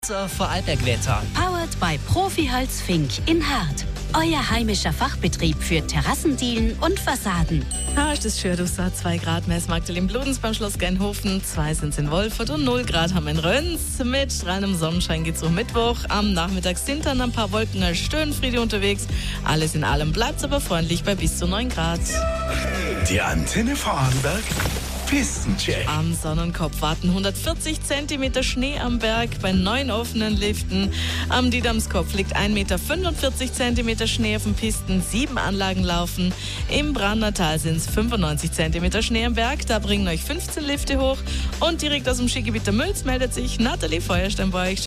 Vorarlbergwetter. Powered by Profi-Holz Fink in Hart. Euer heimischer Fachbetrieb für Terrassendielen und Fassaden. Ist das schön, du sagst 2 Grad Messmaktel im Bludens beim Schloss Geinhofen, 2 sind in Wolfurt und 0 Grad haben wir in Röns. Mit strahlendem Sonnenschein geht's um Mittwoch. Am Nachmittag sind dann ein paar Wolken als Störenfriede unterwegs. Alles in allem bleibt's aber freundlich bei bis zu 9 Grad. Die Antenne Vorarlberg Pistencheck. Am Sonnenkopf warten 140 cm Schnee am Berg bei 9 offenen Liften. Am Diedamskopf liegt 1,45 Meter cm Schnee auf den Pisten, 7 Anlagen laufen. Im Brannertal sind es 95 cm Schnee am Berg, da bringen euch 15 Lifte hoch. Und direkt aus dem Skigebiet der Mülz meldet sich Nathalie Feuerstein bei euch.